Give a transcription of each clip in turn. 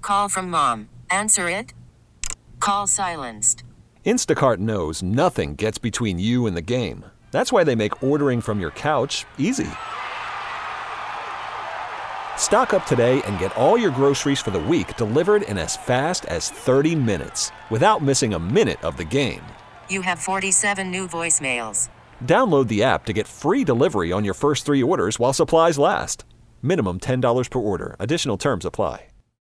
Call from mom. Answer it. Call silenced. Instacart knows nothing gets between you and the game. That's why they make ordering from your couch easy. Stock up today and get all your groceries for the week delivered in as fast as 30 minutes without missing a minute of the game. You have 47 new voicemails. Download the app to get free delivery on your first 3 orders while supplies last. Minimum $10 per order. Additional terms apply.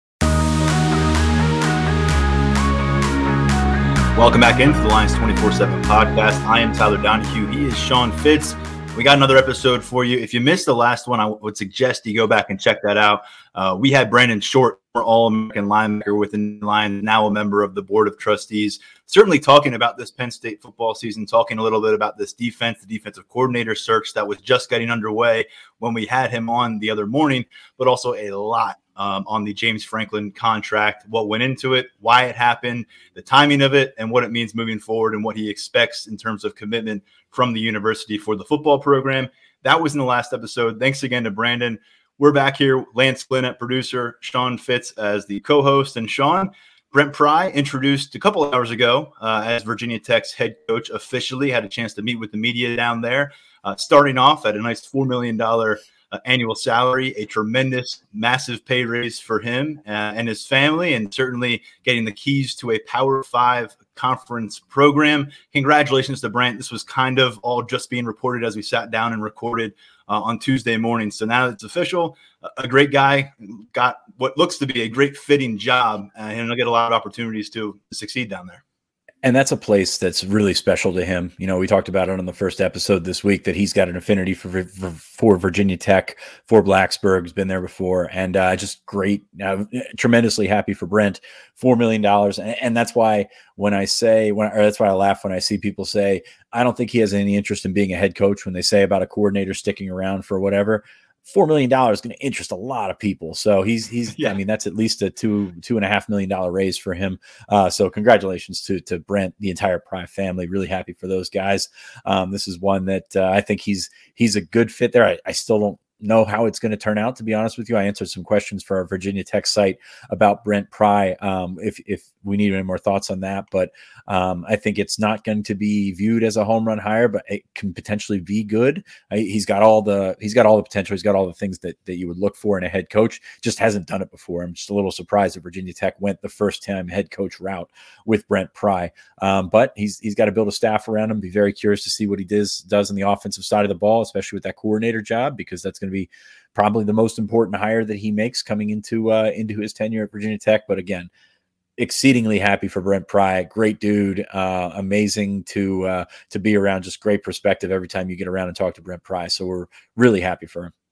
Welcome back into the Lions 24/7 podcast. I am Tyler Donahue. He is Sean Fitz. We got another episode for you. If you missed the last one, I would suggest you go back and check that out. We had Brandon Short, All-American linebacker within the Lions, now a member of the Board of Trustees, certainly talking about this Penn State football season, talking a little bit about this defense, the defensive coordinator search that was just getting underway when we had him on the other morning, but also a lot on the James Franklin contract, what went into it, why it happened, the timing of it, and what it means moving forward and what he expects in terms of commitment from the university for the football program. That was in the last episode. Thanks again to Brandon. We're back here. Lance Glynn at producer, Sean Fitz as the co-host. And Sean, Brent Pry introduced a couple of hours ago as Virginia Tech's head coach officially, had a chance to meet with the media down there, starting off at a nice $4 million annual salary, a tremendous, massive pay raise for him and his family, and certainly getting the keys to a Power 5 conference program. Congratulations to Brent. This was kind of all just being reported as we sat down and recorded on Tuesday morning. So now it's official. A great guy, got what looks to be a great fitting job, and he'll get a lot of opportunities to succeed down there. And that's a place that's really special to him. You know, we talked about it on the first episode this week that he's got an affinity for Virginia Tech, for Blacksburg, has been there before, and just great. Tremendously happy for Brent. $4 million, and that's why that's why I laugh when I see people say I don't think he has any interest in being a head coach when they say about a coordinator sticking around for whatever. $4 million is going to interest a lot of people. So he's yeah. I mean, that's at least a $2.5 million raise for him. So congratulations to Brent, the entire Pry family. Really happy for those guys. This is one that I think he's a good fit there. I still don't know how it's going to turn out, to be honest with you. I answered some questions for our Virginia Tech site about Brent Pry, if we need any more thoughts on that. But I think it's not going to be viewed as a home run hire, but it can potentially be good. He's got all the potential. He's got all the things that you would look for in a head coach. Just hasn't done it before. I'm just a little surprised that Virginia Tech went the first time head coach route with Brent Pry. But he's got to build a staff around him. Be very curious to see what he does on the offensive side of the ball, especially with that coordinator job, because that's going to be probably the most important hire that he makes coming into his tenure at Virginia Tech. But again, exceedingly happy for Brent Pry. Great dude, amazing to be around. Just great perspective every time you get around and talk to Brent Pry. So we're really happy for him.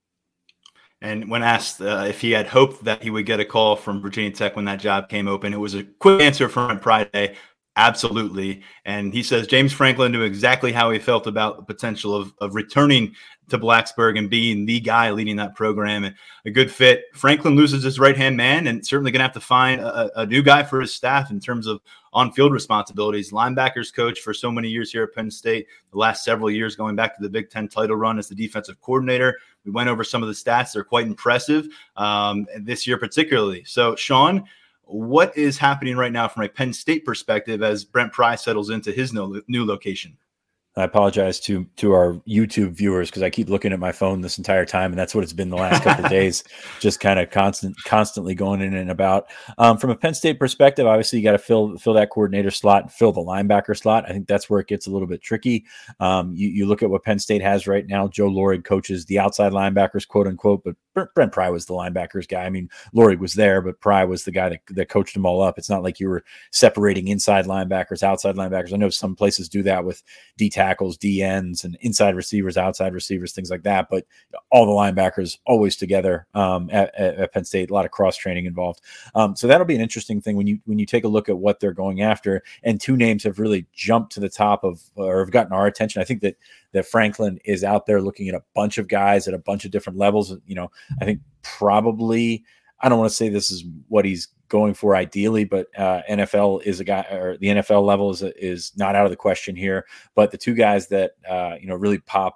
And when asked if he had hoped that he would get a call from Virginia Tech when that job came open, it was a quick answer from Brent Pry today. Absolutely. And he says James Franklin knew exactly how he felt about the potential of returning to Blacksburg and being the guy leading that program, and a good fit. Franklin loses his right-hand man and certainly going to have to find a new guy for his staff in terms of on-field responsibilities. Linebackers coach for so many years here at Penn State, the last several years going back to the Big Ten title run as the defensive coordinator. We went over some of the stats. They're quite impressive this year particularly. So, Sean, what is happening right now from a Penn State perspective as Brent Pry settles into his new location? I apologize to our YouTube viewers because I keep looking at my phone this entire time, and that's what it's been the last couple of days, just kind of constantly going in and about. From a Penn State perspective, obviously you got to fill that coordinator slot and fill the linebacker slot. I think that's where it gets a little bit tricky. You look at what Penn State has right now. Joe Lorig coaches the outside linebackers, quote unquote, but Brent Pry was the linebackers guy. I mean, Lorig was there, but Pry was the guy that coached them all up. It's not like you were separating inside linebackers, outside linebackers. I know some places do that with D tackles, D ends, and inside receivers, outside receivers, things like that. But all the linebackers always together at Penn State. A lot of cross training involved. So that'll be an interesting thing when you take a look at what they're going after. And two names have really jumped to the top of or have gotten our attention. I think that Franklin is out there looking at a bunch of guys at a bunch of different levels. You know, I think probably, I don't want to say this is what he's going for ideally, but NFL is a guy, or the NFL level is not out of the question here. But the two guys that really pop up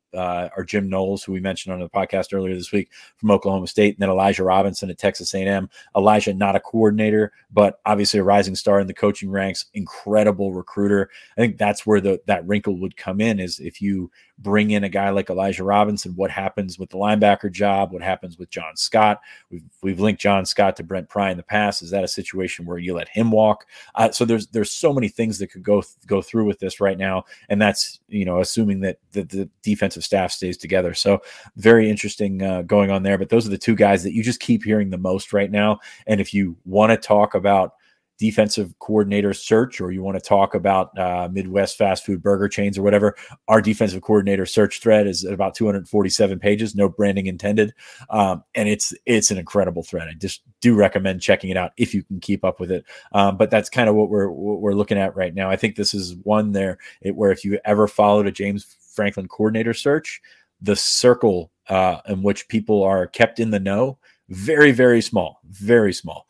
are Jim Knowles, who we mentioned on the podcast earlier this week from Oklahoma State, and then Elijah Robinson at Texas A&M. Elijah, not a coordinator, but obviously a rising star in the coaching ranks, incredible recruiter. I think that's where that wrinkle would come in, is if you bring in a guy like Elijah Robinson, what happens with the linebacker job? What happens with John Scott? We've linked John Scott to Brent Pry in the past. Is that a situation where you let him walk? So there's so many things that could go through with this right now, and that's, assuming that the defensive staff stays together. So very interesting going on there. But those are the two guys that you just keep hearing the most right now. And if you want to talk about defensive coordinator search, or you want to talk about Midwest fast food burger chains or whatever, our defensive coordinator search thread is at about 247 pages, no branding intended. And it's an incredible thread. I just do recommend checking it out if you can keep up with it. But that's kind of what we're looking at right now. I think this is one where if you ever followed a James Franklin coordinator search, the circle in which people are kept in the know, very, very small, very small.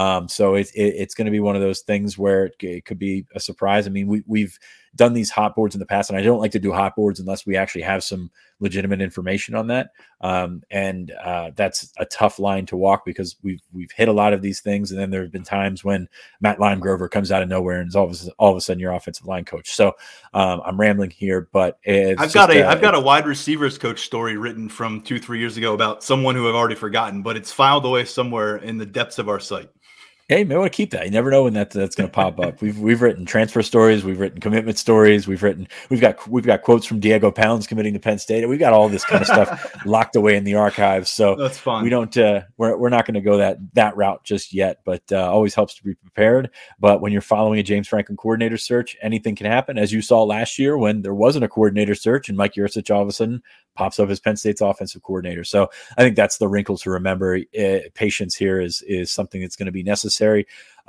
So it's going to be one of those things where it could be a surprise. I mean, we've done these hot boards in the past, and I don't like to do hot boards unless we actually have some legitimate information on that. And that's a tough line to walk, because we've hit a lot of these things, and then there have been times when Matt Limegrover comes out of nowhere and is all of a sudden your offensive line coach. So I'm rambling here, but I've got a wide receivers coach story written from 2-3 years ago about someone who I've already forgotten, but it's filed away somewhere in the depths of our site. Hey, may want to keep that. You never know when that's going to pop up. We've written transfer stories, we've written commitment stories, we've got quotes from Diego Pounds committing to Penn State. We've got all this kind of stuff locked away in the archives. So that's fun. We don't we're not going to go that route just yet, but always helps to be prepared. But when you're following a James Franklin coordinator search, anything can happen, as you saw last year when there wasn't a coordinator search and Mike Yurcich all of a sudden pops up as Penn State's offensive coordinator. So I think that's the wrinkle to remember. Patience here is something that's going to be necessary.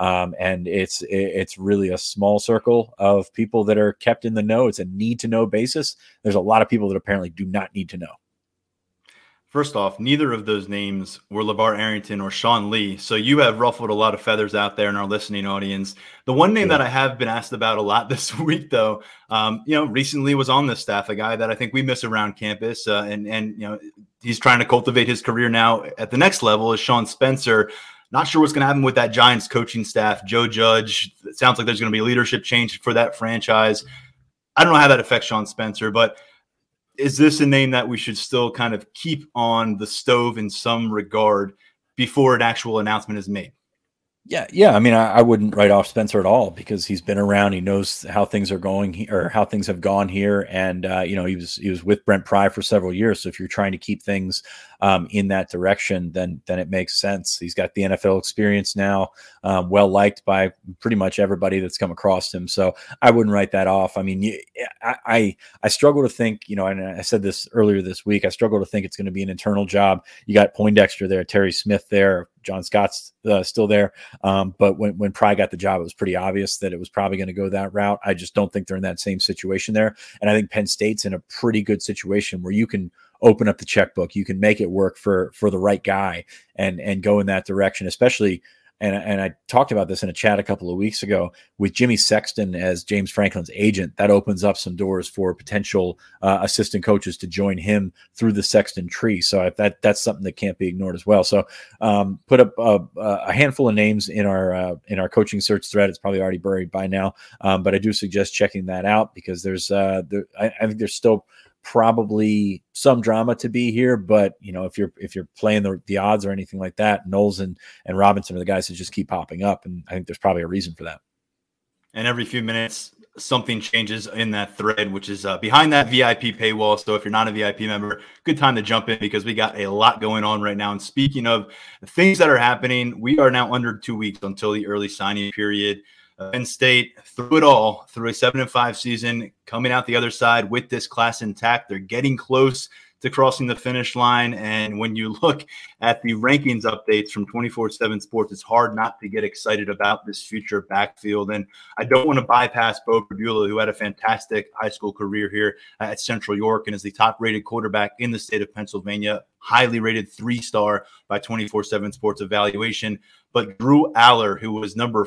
And it's really a small circle of people that are kept in the know. It's a need to know basis. There's a lot of people that apparently do not need to know. First off, neither of those names were LeVar Arrington or Sean Lee. So you have ruffled a lot of feathers out there in our listening audience. The one name that I have been asked about a lot this week, though, recently was on this staff, a guy that I think we miss around campus. And he's trying to cultivate his career now at the next level, is Sean Spencer. Not sure what's going to happen with that Giants coaching staff. Joe Judge, it sounds like there's going to be a leadership change for that franchise. I don't know how that affects Sean Spencer, but is this a name that we should still kind of keep on the stove in some regard before an actual announcement is made? Yeah. I mean, I wouldn't write off Spencer at all, because he's been around. He knows how things are going or how things have gone here. And, he was with Brent Pry for several years. So if you're trying to keep things in that direction, then it makes sense. He's got the NFL experience now, well liked by pretty much everybody that's come across him. So I wouldn't write that off. I mean, I struggle to think, and I said this earlier this week, I struggle to think it's going to be an internal job. You got Poindexter there, Terry Smith there, John Scott's still there. But when Pry got the job, it was pretty obvious that it was probably going to go that route. I just don't think they're in that same situation there. And I think Penn State's in a pretty good situation where you can open up the checkbook. You can make it work for the right guy and go in that direction, especially. And I talked about this in a chat a couple of weeks ago with Jimmy Sexton as James Franklin's agent. That opens up some doors for potential assistant coaches to join him through the Sexton tree. So that's something that can't be ignored as well. So put up a handful of names in our coaching search thread. It's probably already buried by now, but I do suggest checking that out, because I think there's still probably some drama to be here, but if you're playing the odds or anything like that, Knowles and Robinson are the guys that just keep popping up, and I think there's probably a reason for that. And every few minutes something changes in that thread, which is behind that VIP paywall. So if you're not a VIP member, good time to jump in, because we got a lot going on right now. And speaking of things that are happening, we are now under 2 weeks until the early signing period. Penn State, through it all, through a 7-5 season, coming out the other side with this class intact. They're getting close to crossing the finish line. And when you look at the rankings updates from 24/7 Sports, it's hard not to get excited about this future backfield. And I don't want to bypass Beau Pribula, who had a fantastic high school career here at Central York and is the top-rated quarterback in the state of Pennsylvania, highly rated 3-star by 24/7 Sports evaluation. But Drew Aller, who was number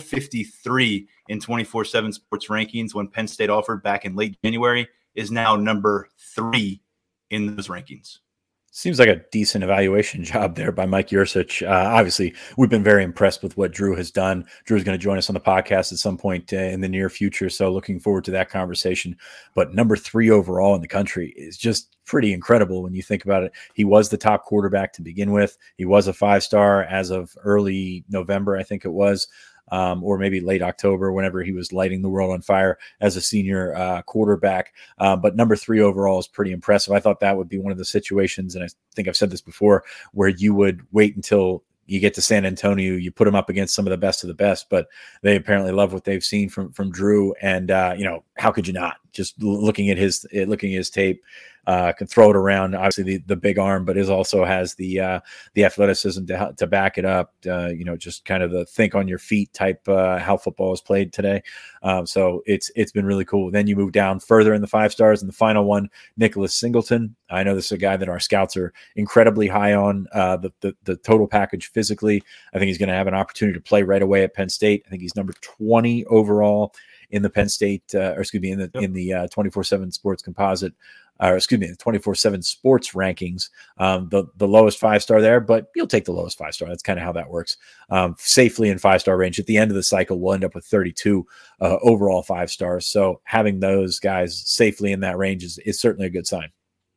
453 in 24/7 Sports rankings when Penn State offered back in late January, is now number 3 in those rankings. Seems like a decent evaluation job there by Mike Yurcich. Obviously, we've been very impressed with what Drew has done. Drew's going to join us on the podcast at some point in the near future, so looking forward to that conversation. But number 3 overall in the country is just pretty incredible when you think about it. He was the top quarterback to begin with. He was a 5-star as of early November, I think it was. Or maybe late October, whenever he was lighting the world on fire as a senior quarterback. But number 3 overall is pretty impressive. I thought that would be one of the situations, and I think I've said this before, where you would wait until you get to San Antonio, you put him up against some of the best, but they apparently love what they've seen from Drew. And, how could you not? Just looking at his tape, can throw it around. Obviously, the big arm, but also has the athleticism to back it up. Just kind of the think on your feet type how football is played today. So it's been really cool. Then you move down further in the 5 stars, and the final one, Nicholas Singleton. I know this is a guy that our scouts are incredibly high on. The total package physically, I think he's going to have an opportunity to play right away at Penn State. I think he's number 20 overall in the Penn State, in the 24/7 Sports Composite, the 24/7 Sports rankings. The lowest 5-star there, but you'll take the lowest 5-star. That's kind of how that works. Safely in 5-star range. At the end of the cycle, we'll end up with 32 overall 5 stars. So having those guys safely in that range is certainly a good sign.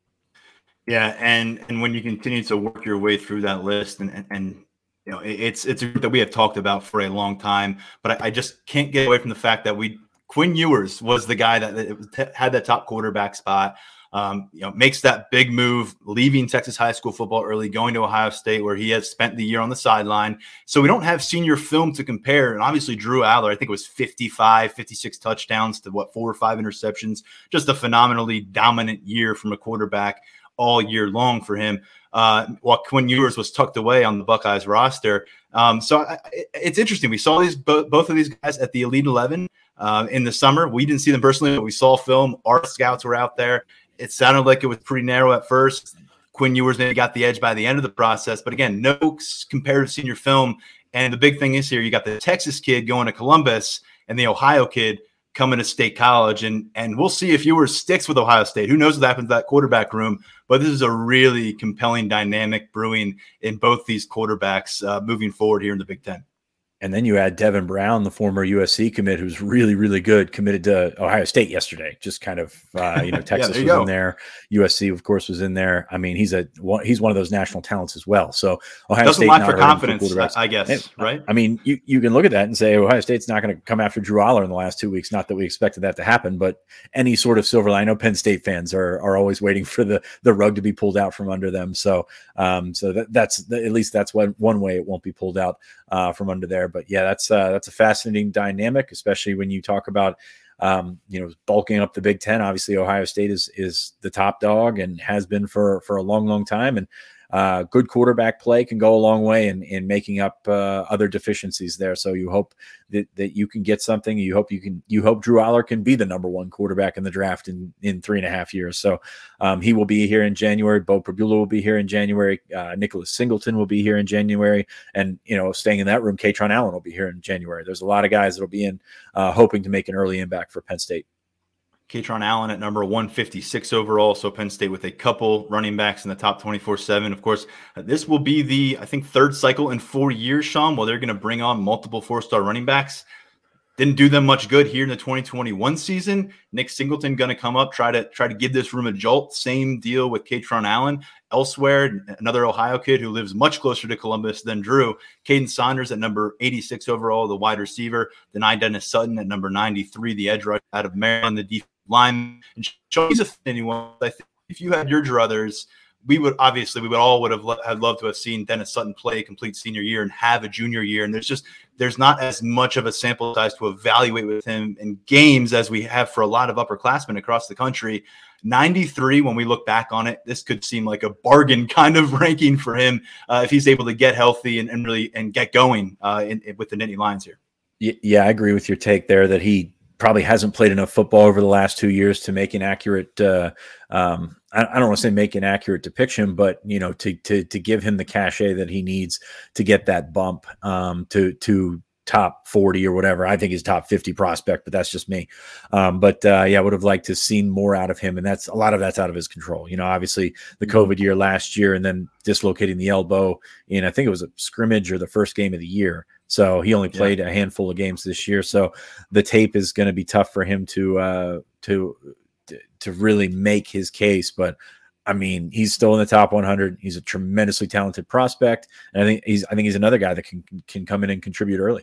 Yeah, and when you continue to work your way through that list, and it's a group that we have talked about for a long time, but I just can't get away from the fact that Quinn Ewers was the guy that had that top quarterback spot. Makes that big move, leaving Texas high school football early, going to Ohio State, where he has spent the year on the sideline. So we don't have senior film to compare. And obviously Drew Aller, I think it was 56 touchdowns to 4 or 5 interceptions. Just a phenomenally dominant year from a quarterback all year long for him. While Quinn Ewers was tucked away on the Buckeyes roster. It's interesting. We saw both of these guys at the Elite 11 in the summer. We didn't see them personally, but we saw film. Our scouts were out there. It sounded like it was pretty narrow at first. Quinn Ewers maybe got the edge by the end of the process. But again, no comparative senior film. And the big thing is here, you got the Texas kid going to Columbus and the Ohio kid coming to State College. And we'll see if Ewers sticks with Ohio State. Who knows what happens to that quarterback room. But this is a really compelling dynamic brewing in both these quarterbacks moving forward here in the Big Ten. And then you add Devin Brown, the former USC commit, who's really, really good, committed to Ohio State yesterday. Just kind of, Texas was in there. USC, of course, was in there. I mean, he's one of those national talents as well. So Ohio State doesn't lack for confidence, I guess, right? I mean, you can look at that and say Ohio State's not going to come after Drew Aller in the last 2 weeks. Not that we expected that to happen, but any sort of silver line. I know Penn State fans are always waiting for the rug to be pulled out from under them. So that's at least that's one way it won't be pulled out from under there. But yeah, that's a fascinating dynamic, especially when you talk about bulking up the Big Ten. Obviously, Ohio State is the top dog and has been for a long, long time. And good quarterback play can go a long way in making up other deficiencies there. So you hope that you can get something. You hope Drew Aller can be the number 1 quarterback in the draft in 3.5 years. So he will be here in January. Bo Prabula will be here in January. Nicholas Singleton will be here in January. And, staying in that room, Kaytron Allen will be here in January. There's a lot of guys that will be in hoping to make an early impact for Penn State. Kaytron Allen at number 156 overall. So Penn State with a couple running backs in the top 24/7. Of course, this will be the, I think, 3rd cycle in 4 years, Sean, while they're going to bring on multiple 4-star running backs. Didn't do them much good here in the 2021 season. Nick Singleton going to come up, try to give this room a jolt. Same deal with Kaytron Allen. Elsewhere, another Ohio kid who lives much closer to Columbus than Drew. Caden Saunders at number 86 overall, the wide receiver. Then Dennis Sutton at number 93, the edge rusher out of Maryland, the defensive line. And he's anyone. I think if you had your druthers, we would have loved to have seen Dennis Sutton play a complete senior year and have a junior year. And there's not as much of a sample size to evaluate with him in games as we have for a lot of upperclassmen across the country. 93, when we look back on it, this could seem like a bargain kind of ranking for him if he's able to get healthy and really get going with the Nittany Lions here. Yeah, I agree with your take there that he probably hasn't played enough football over the last 2 years to make an accurate I don't want to say make an accurate depiction, but to give him the cachet that he needs to get that bump, to top 40 or whatever. I think he's top 50 prospect, but that's just me. I would have liked to have seen more out of him. And a lot of that's out of his control. Obviously the COVID year last year and then dislocating the elbow in, I think it was a scrimmage or the first game of the year. So he only played a handful of games this year. So the tape is going to be tough for him to really make his case. But I mean, he's still in the top 100. He's a tremendously talented prospect. And I think he's another guy that can come in and contribute early.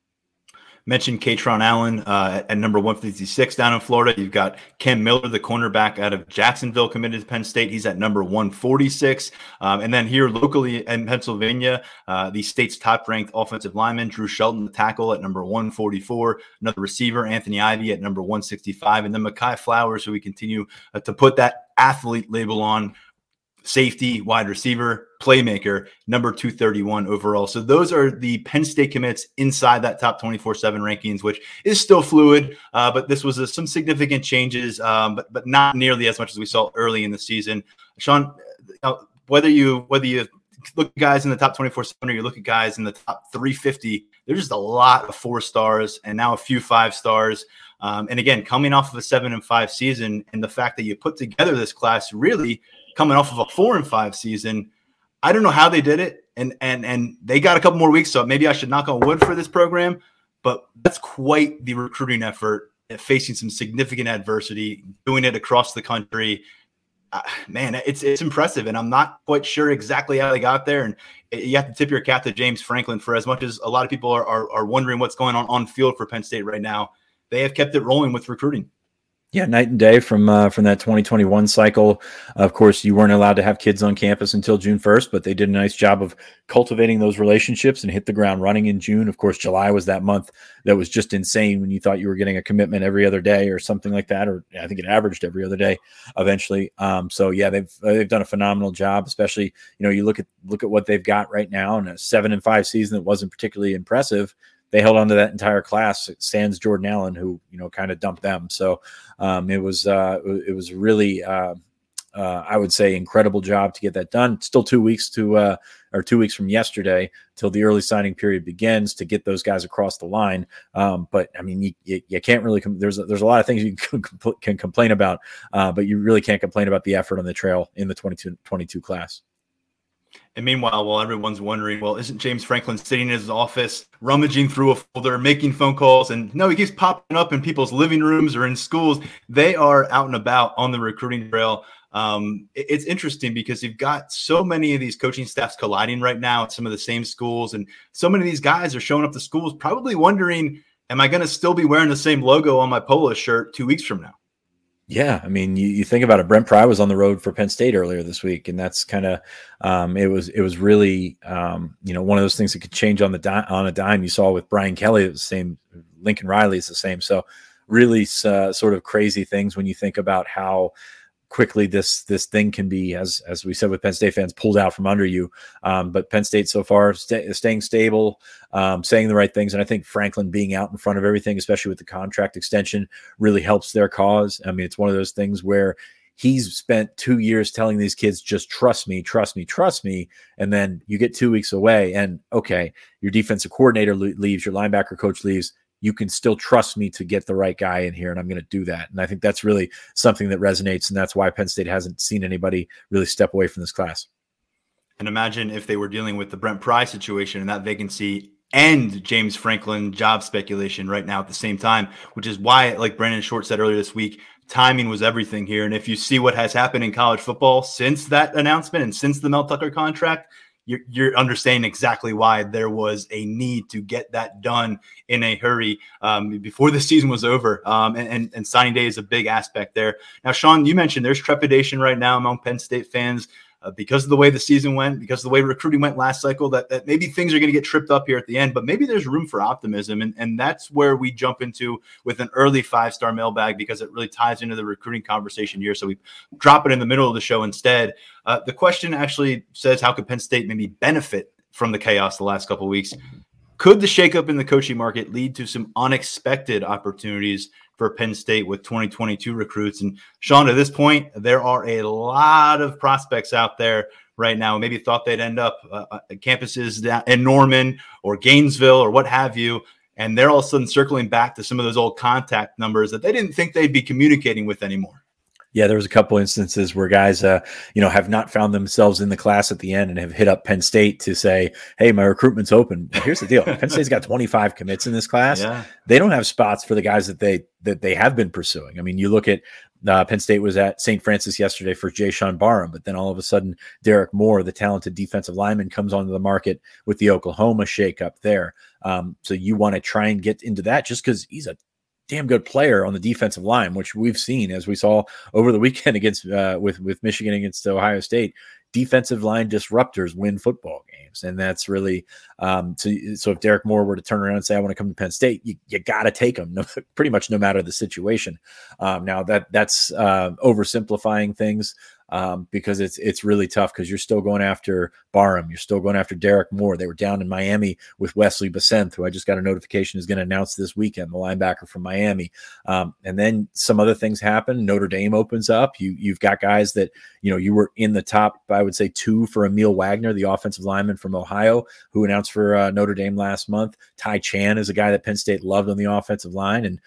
Mentioned Katron Allen at number 156 down in Florida. You've got Cam Miller, the cornerback out of Jacksonville, committed to Penn State. He's at number 146. And then here locally in Pennsylvania, the state's top-ranked offensive lineman, Drew Shelton, the tackle at number 144. Another receiver, Anthony Ivy, at number 165. And then Mekhi Flowers, who we continue to put that athlete label on, safety, wide receiver, playmaker, number 231 overall. So those are the Penn State commits inside that top 24/7 rankings, which is still fluid. But this was some significant changes, but not nearly as much as we saw early in the season. Sean, whether you look at guys in the top 24/7 or you look at guys in the top 350, there's just a lot of 4 stars and now a few 5 stars. And again, coming off of a 7-5 season, and the fact that you put together this class really coming off of a 4-5 season, I don't know how they did it. And they got a couple more weeks, so maybe I should knock on wood for this program. But that's quite the recruiting effort, facing some significant adversity, doing it across the country. Man, it's impressive, and I'm not quite sure exactly how they got there. And you have to tip your cap to James Franklin for as much as a lot of people are wondering what's going on field for Penn State right now. They have kept it rolling with recruiting. Yeah, night and day from that 2021 cycle. Of course, you weren't allowed to have kids on campus until June 1st, but they did a nice job of cultivating those relationships and hit the ground running in June. Of course, July was that month that was just insane when you thought you were getting a commitment every other day or something like that, or I think it averaged every other day eventually. So yeah, they've done a phenomenal job, especially, you look at what they've got right now in a 7-5 season that wasn't particularly impressive. They held on to that entire class, sans Jordan Allen, who, kind of dumped them. So it was really, I would say, incredible job to get that done. Still 2 weeks or 2 weeks from yesterday till the early signing period begins to get those guys across the line. But I mean, you can't really, there's a lot of things you can complain about, but you really can't complain about the effort on the trail in the 22 class. And meanwhile, while everyone's wondering, well, isn't James Franklin sitting in his office, rummaging through a folder, making phone calls? And no, he keeps popping up in people's living rooms or in schools. They are out and about on the recruiting trail. It's interesting because you've got so many of these coaching staffs colliding right now at some of the same schools. And so many of these guys are showing up to schools probably wondering, am I going to still be wearing the same logo on my polo shirt 2 weeks from now? Yeah, I mean, you think about it. Brent Pry was on the road for Penn State earlier this week, and that's kind of it was really one of those things that could change on a dime. You saw with Brian Kelly, it was the same. Lincoln Riley is the same. So really sort of crazy things when you think about how quickly this thing can be, as we said with Penn State fans, pulled out from under you. But Penn State so far staying stable, saying the right things. And I think Franklin being out in front of everything, especially with the contract extension, really helps their cause. I mean, it's one of those things where he's spent 2 years telling these kids, just trust me, trust me, trust me. And then you get 2 weeks away and okay, your defensive coordinator leaves, your linebacker coach leaves. You can still trust me to get the right guy in here, and I'm going to do that. And I think that's really something that resonates, and that's why Penn State hasn't seen anybody really step away from this class. And imagine if they were dealing with the Brent Pry situation and that vacancy and James Franklin job speculation right now at the same time, which is why, like Brandon Short said earlier this week, timing was everything here. And if you see what has happened in college football since that announcement and since the Mel Tucker contract, you're understanding exactly why there was a need to get that done in a hurry before the season was over. And signing day is a big aspect there. Now, Sean, you mentioned there's trepidation right now among Penn State fans because of the way the season went, because of the way recruiting went last cycle, that maybe things are going to get tripped up here at the end, but maybe there's room for optimism. And that's where we jump into with an early 5-star mailbag, because it really ties into the recruiting conversation here. So we drop it in the middle of the show instead. The question actually says, how could Penn State maybe benefit from the chaos the last couple of weeks? Could the shakeup in the coaching market lead to some unexpected opportunities for Penn State with 2022 recruits? And Sean, at this point, there are a lot of prospects out there right now, maybe thought they'd end up at campuses in Norman or Gainesville or what have you. And they're all of a sudden circling back to some of those old contact numbers that they didn't think they'd be communicating with anymore. Yeah, there was a couple instances where guys, have not found themselves in the class at the end and have hit up Penn State to say, hey, my recruitment's open. Well, here's the deal. Penn State's got 25 commits in this class. Yeah. They don't have spots for the guys that they have been pursuing. I mean, you look at Penn State was at St. Francis yesterday for Jayshon Barham, but then all of a sudden, Derek Moore, the talented defensive lineman, comes onto the market with the Oklahoma shakeup there. So you want to try and get into that just because he's a damn good player on the defensive line, which we've seen as we saw over the weekend against with Michigan against Ohio State. Defensive line disruptors win football games, and that's really so if Derek Moore were to turn around and say, I want to come to Penn State, you got to take him pretty much no matter the situation. Now that's oversimplifying things. Because it's really tough because you're still going after Barham. You're still going after Derek Moore. They were down in Miami with Wesley Besent, who I just got a notification is going to announce this weekend, the linebacker from Miami. And then some other things happen. Notre Dame opens up. You've got guys that, you were in the top, I would say 2 for Emil Wagner, the offensive lineman from Ohio, who announced for Notre Dame last month. Ty Chan is a guy that Penn State loved on the offensive line. And,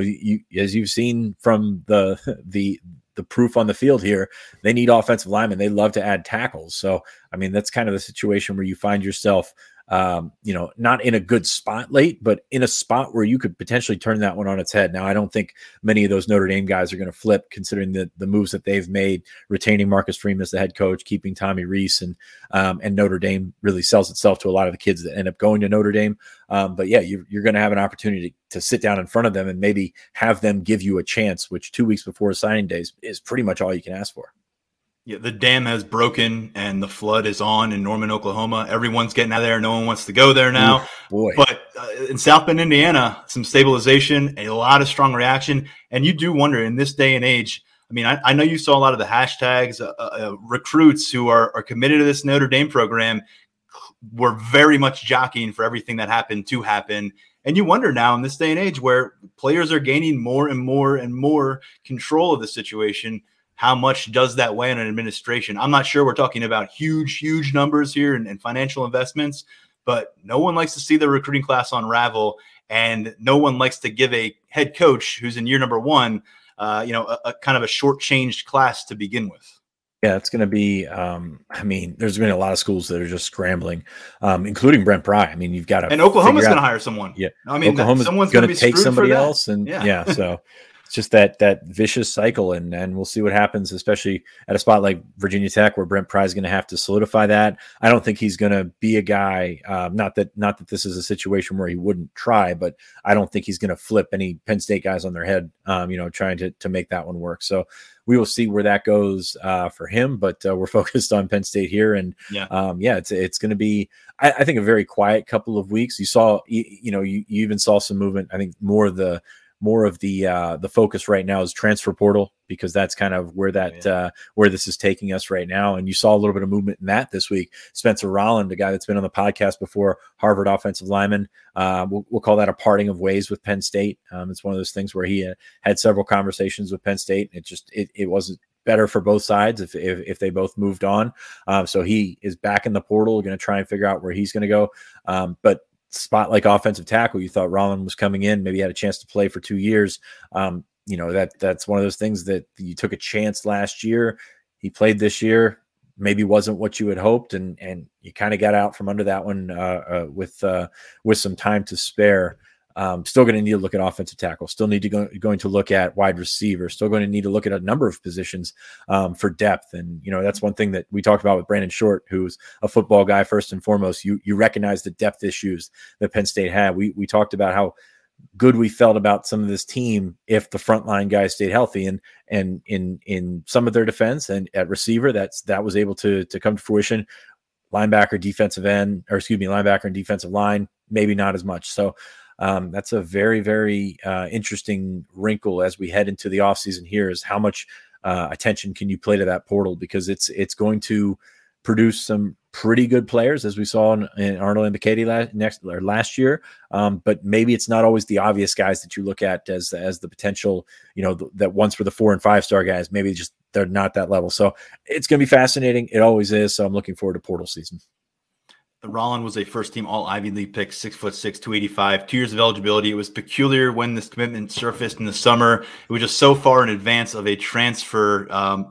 as you've seen from the proof on the field here, they need offensive linemen. They love to add tackles. So, I mean, that's kind of the situation where you find yourself, not in a good spot late, but in a spot where you could potentially turn that one on its head. Now, I don't think many of those Notre Dame guys are going to flip considering the moves that they've made, retaining Marcus Freeman as the head coach, keeping Tommy Rees, and Notre Dame really sells itself to a lot of the kids that end up going to Notre Dame. But yeah, you're going to have an opportunity to sit down in front of them and maybe have them give you a chance, which 2 weeks before signing days is pretty much all you can ask for. Yeah, the dam has broken and the flood is on in Norman, Oklahoma. Everyone's getting out of there. No one wants to go there now. Ooh, boy. But in South Bend, Indiana, some stabilization, a lot of strong reaction. And you do wonder in this day and age, I mean, I know you saw a lot of the hashtags, recruits who are committed to this Notre Dame program were very much jockeying for everything that happened to happen. And you wonder now in this day and age where players are gaining more and more and more control of the situation, how much does that weigh on an administration? I'm not sure we're talking about huge numbers here and financial investments, but no one likes to see the recruiting class unravel, and no one likes to give a head coach who's in year number 1, a kind of a shortchanged class to begin with. Yeah, it's going to be, there's been a lot of schools that are just scrambling, including Brent Pry. I mean, you've got to. And Oklahoma's going to hire someone. Yeah. I mean, Oklahoma's someone's going to take somebody else. And so it's just that vicious cycle. And we'll see what happens, especially at a spot like Virginia Tech, where Brent Pry is going to have to solidify that. I don't think he's going to be a guy, not that this is a situation where he wouldn't try, but I don't think he's going to flip any Penn State guys on their head, trying to make that one work. So we will see where that goes for him, but we're focused on Penn State here. And it's going to be, I think, a very quiet couple of weeks. You saw, you even saw some movement. I think more of the focus right now is transfer portal, because that's kind of where where this is taking us right now. And you saw a little bit of movement in that this week. Spencer Rolland, a guy that's been on the podcast before, Harvard offensive lineman. We'll call that a parting of ways with Penn State. It's one of those things where he had several conversations with Penn State. It wasn't better for both sides if they both moved on. So he is back in the portal, going to try and figure out where he's going to go. But spot like offensive tackle, you thought Rolland was coming in, maybe had a chance to play for 2 years. That's one of those things that you took a chance last year. He played this year, maybe wasn't what you had hoped, and you kind of got out from under that one with some time to spare. Still going to need to look at offensive tackle. Still need to going to look at wide receiver. Still going to need to look at a number of positions for depth. And that's one thing that we talked about with Brandon Short, who's a football guy first and foremost. You recognize the depth issues that Penn State had. We talked about how good we felt about some of this team if the frontline guys stayed healthy, and in some of their defense and at receiver, that was able to come to fruition. Linebacker and defensive line, maybe not as much. So that's a very, very interesting wrinkle as we head into the offseason here, is how much attention can you play to that portal, because it's going to produce some pretty good players, as we saw in Arnold Ebiketie last year. But maybe it's not always the obvious guys that you look at as the potential, that once were the 4 and 5 star guys. Maybe just they're not that level. So it's going to be fascinating. It always is. So I'm looking forward to portal season. Rollin was a first-team All-Ivy League pick, 6'6", 285, 2 years of eligibility. It was peculiar when this commitment surfaced in the summer. It was just so far in advance of a transfer.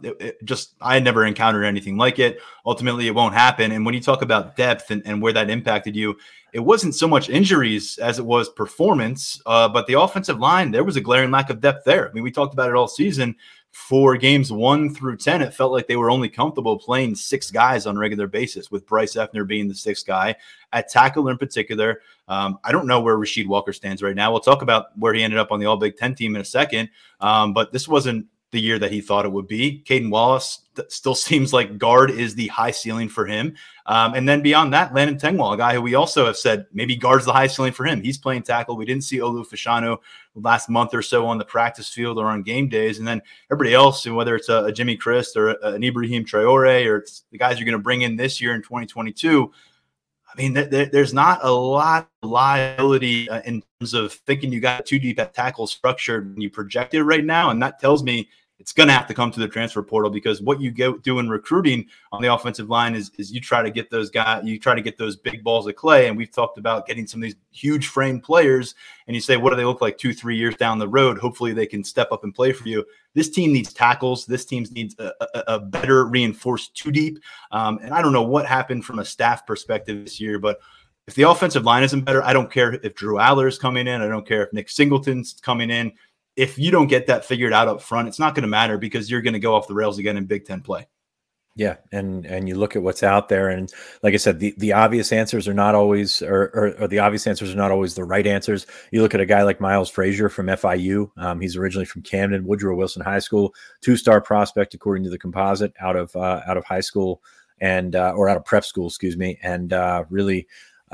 I had never encountered anything like it. Ultimately, it won't happen. And when you talk about depth and where that impacted you, it wasn't so much injuries as it was performance. But the offensive line, there was a glaring lack of depth there. I mean, we talked about it all season. For games 1 through 10, it felt like they were only comfortable playing 6 guys on a regular basis, with Bryce Effner being the 6th guy. At tackle in particular, I don't know where Rasheed Walker stands right now. We'll talk about where he ended up on the All-Big Ten team in a second, but this wasn't the year that he thought it would be. Caden Wallace still seems like guard is the high ceiling for him. And then beyond that, Landon Tengwall, a guy who we also have said maybe guard's the high ceiling for him. He's playing tackle. We didn't see Olu Fashanu last month or so on the practice field or on game days. And then everybody else, and whether it's a Jimmy Christ or an Ibrahim Traore, or it's the guys you're going to bring in this year in 2022, I mean, there's not a lot of liability in terms of thinking you got too deep at tackle structured when you project it right now. And that tells me it's going to have to come to the transfer portal, because what you do in recruiting on the offensive line is you try to get those guys, you try to get those big balls of clay. And we've talked about getting some of these huge frame players, and you say, what do they look like 2-3 years down the road? Hopefully they can step up and play for you. This team needs tackles. This team needs a better reinforced 2 deep. And I don't know what happened from a staff perspective this year, but if the offensive line isn't better, I don't care if Drew Allar's coming in. I don't care if Nick Singleton's coming in. If you don't get that figured out up front, it's not going to matter, because you're going to go off the rails again in Big Ten play. Yeah. And you look at what's out there, and like I said, the obvious answers are not always, or the obvious answers are not always the right answers. You look at a guy like Miles Frazier from FIU. He's originally from Camden, Woodrow Wilson High School, 2-star prospect, according to the composite, out of high school and, or out of prep school, excuse me. And really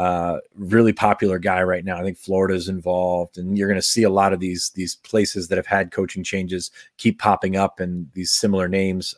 popular guy right now. I think Florida's involved, and you're going to see a lot of these places that have had coaching changes keep popping up, and these similar names.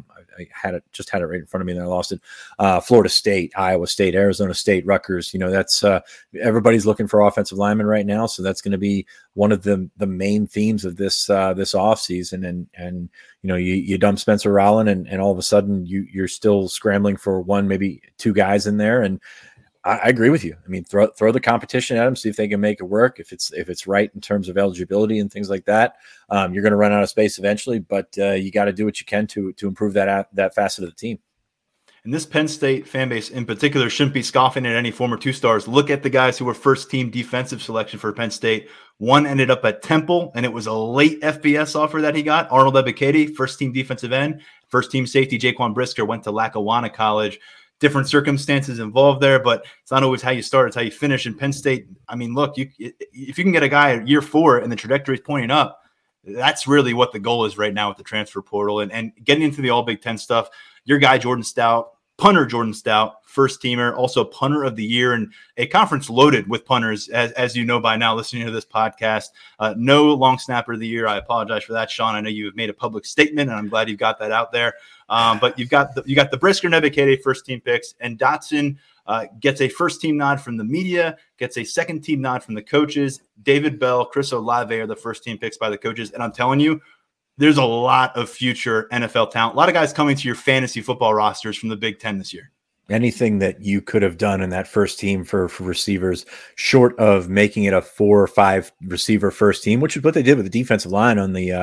I had it right in front of me, and I lost it. Florida State, Iowa State, Arizona State, Rutgers. That's everybody's looking for offensive linemen right now, so that's going to be one of the main themes of this offseason. And you dump Spencer Rollin, and all of a sudden you're still scrambling for 1, maybe 2 guys in there. And I agree with you. I mean, throw the competition at them, see if they can make it work. If it's right in terms of eligibility and things like that, you're going to run out of space eventually. But you got to do what you can to improve that facet of the team. And this Penn State fan base in particular shouldn't be scoffing at any former 2-stars. Look at the guys who were first-team defensive selection for Penn State. One ended up at Temple, and it was a late FBS offer that he got. Arnold Ebiketie, first-team defensive end. First-team safety Jaquan Brisker went to Lackawanna College. Different circumstances involved there, but it's not always how you start, it's how you finish. In Penn State, I mean, look, if you can get a guy at year 4 and the trajectory is pointing up, that's really what the goal is right now with the transfer portal. And getting into the All Big Ten stuff, your guy, Jordan Stout, punter Jordan Stout, first teamer, also punter of the year, and a conference loaded with punters, as you know by now, listening to this podcast. No long snapper of the year. I apologize for that, Sean. I know you have made a public statement, and I'm glad you got that out there. But you got the Brisker and Ebiketie first team picks, and Dotson gets a first team nod from the media, gets a second team nod from the coaches. David Bell, Chris Olave are the first team picks by the coaches, and I'm telling you, there's a lot of future NFL talent. A lot of guys coming to your fantasy football rosters from the Big Ten this year. Anything that you could have done in that first team for receivers, short of making it a 4 or 5 receiver first team, which is what they did with the defensive line on the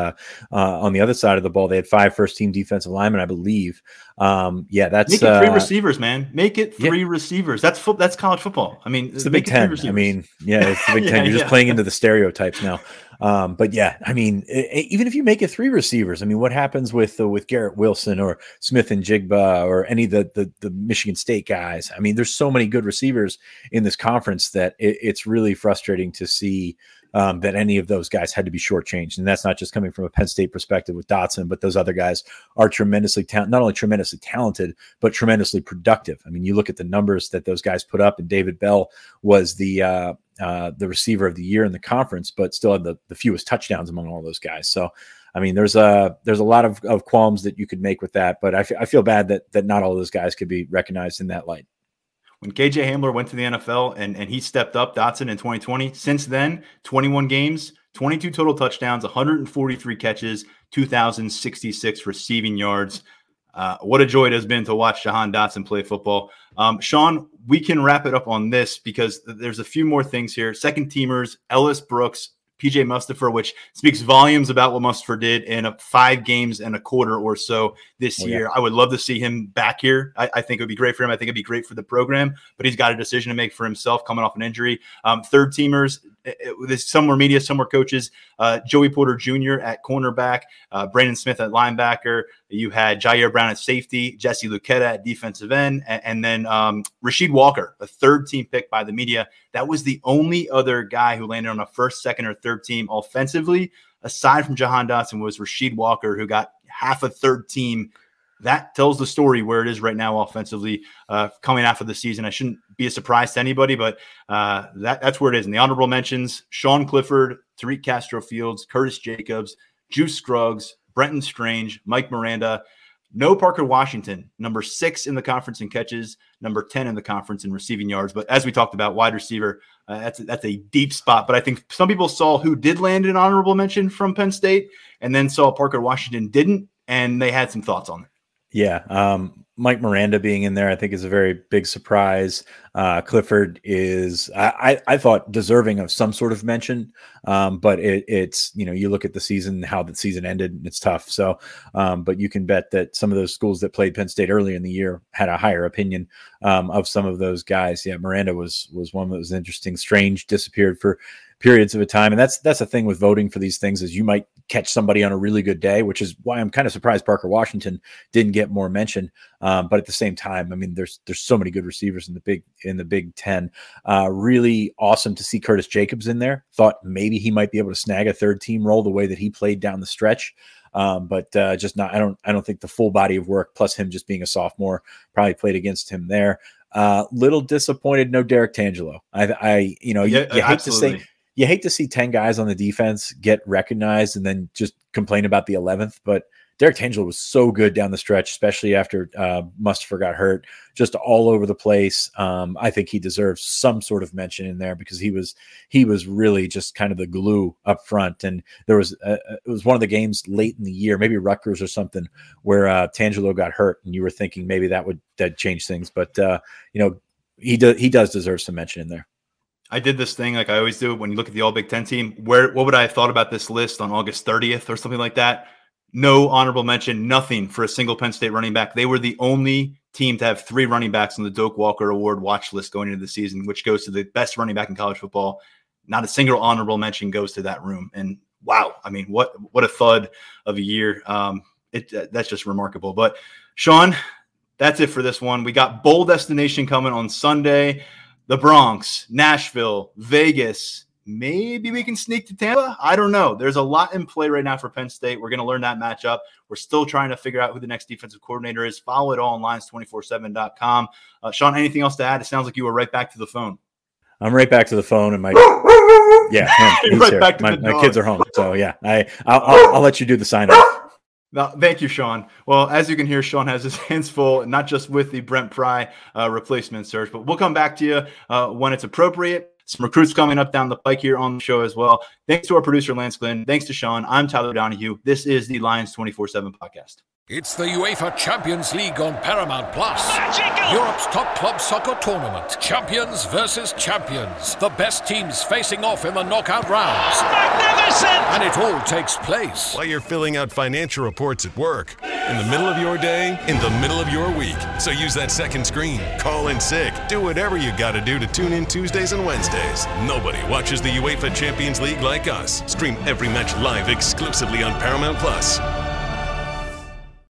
other side of the ball. They had 5 first team defensive linemen, I believe. That's make it 3 receivers, man. Make it 3 receivers. That's college football. I mean, it's the Big Ten. I mean, it's the Big Ten. You're just playing into the stereotypes now. But yeah, I mean, even if you make it 3 receivers, I mean, what happens with Garrett Wilson or Smith and Jigba or any of the Michigan State guys? I mean, there's so many good receivers in this conference that it's really frustrating to see that any of those guys had to be shortchanged. And that's not just coming from a Penn State perspective with Dotson, but those other guys are tremendously not only tremendously talented, but tremendously productive. I mean, you look at the numbers that those guys put up, and David Bell was the receiver of the year in the conference, but still had the fewest touchdowns among all those guys. So, I mean, there's a lot of qualms that you could make with that, but I feel bad that not all those guys could be recognized in that light. When KJ Hamler went to the NFL and he stepped up, Dotson, in 2020, since then, 21 games, 22 total touchdowns, 143 catches, 2,066 receiving yards. What a joy it has been to watch Jahan Dotson play football. Sean, we can wrap it up on this because there's a few more things here. Second teamers, Ellis Brooks, PJ Mustipher, which speaks volumes about what Mustipher did in 5 games and a quarter or so this year. Yeah. I would love to see him back here. I think it would be great for him. I think it'd be great for the program, but he's got a decision to make for himself coming off an injury. Third teamers, some were media, some were coaches. Joey Porter Jr. at cornerback, Brandon Smith at linebacker. You had Jair Brown at safety, Jesse Luketa at defensive end, and then Rasheed Walker, a third-team pick by the media. That was the only other guy who landed on a first, second, or third team offensively, aside from Jahan Dotson, was Rasheed Walker, who got half a third team. That tells the story where it is right now offensively coming after the season. I shouldn't be a surprise to anybody, but that's where it is. In the honorable mentions, Sean Clifford, Tariq Castro-Fields, Curtis Jacobs, Juice Scruggs, Brenton Strange, Mike Miranda. No Parker Washington, number 6 in the conference in catches, number 10 in the conference in receiving yards. But as we talked about, wide receiver, that's a deep spot. But I think some people saw who did land an honorable mention from Penn State and then saw Parker Washington didn't, and they had some thoughts on it. Yeah. Mike Miranda being in there, I think, is a very big surprise. Clifford is, I thought, deserving of some sort of mention. But it's, you look at the season, how the season ended, and it's tough. So, but you can bet that some of those schools that played Penn State early in the year had a higher opinion of some of those guys. Yeah, Miranda was one that was interesting. Strange disappeared for periods of a time. And that's the thing with voting for these things, is you might catch somebody on a really good day, which is why I'm kind of surprised Parker Washington didn't get more mention. But at the same time, I mean, there's so many good receivers in the Big Ten. Really awesome to see Curtis Jacobs in there. Thought maybe he might be able to snag a third team role the way that he played down the stretch. But just not, I don't think the full body of work, plus him just being a sophomore, probably played against him there. Little disappointed. No Derek Tangelo. You hate to see 10 guys on the defense get recognized and then just complain about the 11th, but Derek Tangelo was so good down the stretch, especially after Mustipher got hurt, just all over the place. I think he deserves some sort of mention in there because he was really just kind of the glue up front. And there was it was one of the games late in the year, maybe Rutgers or something, where Tangelo got hurt, and you were thinking maybe that'd change things. But he does deserve some mention in there. I did this thing like I always do when you look at the All Big Ten team. What would I have thought about this list on August 30th or something like that? No honorable mention, nothing for a single Penn State running back. They were the only team to have 3 running backs on the Doak Walker Award watch list going into the season, which goes to the best running back in college football. Not a single honorable mention goes to that room. And wow, I mean, what a thud of a year. That's just remarkable. But Sean, that's it for this one. We got bowl destination coming on Sunday. The Bronx, Nashville, Vegas. Maybe we can sneak to Tampa. I don't know. There's a lot in play right now for Penn State. We're going to learn that matchup. We're still trying to figure out who the next defensive coordinator is. Follow it all on Lions247.com. Sean, anything else to add? It sounds like you were right back to the phone. I'm right back to the phone, and my my kids are home. So yeah, I'll let you do the sign off. No, thank you, Sean. Well, as you can hear, Sean has his hands full, not just with the Brent Pry replacement search, but we'll come back to you when it's appropriate. Some recruits coming up down the pike here on the show as well. Thanks to our producer, Lance Glenn. Thanks to Sean. I'm Tyler Donahue. This is the Lions 24/7 podcast. It's the UEFA Champions League on Paramount Plus. Europe's top club soccer tournament. Champions versus champions. The best teams facing off in the knockout rounds. Magnificent! And it all takes place while you're filling out financial reports at work, in the middle of your day, in the middle of your week. So use that second screen. Call in sick. Do whatever you got to do to tune in Tuesdays and Wednesdays. Nobody watches the UEFA Champions League like us. Stream every match live exclusively on Paramount Plus.